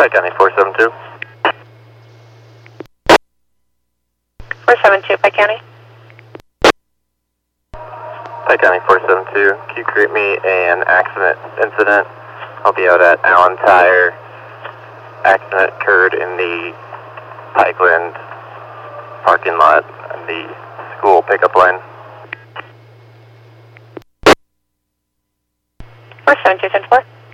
Pike County 472. 472, Pike County. Pike County 472. Can you create me an accident incident? I'll be out at Allen Tire. Accident occurred in the Pikeland parking lot in the school pickup line. 472, 10-4.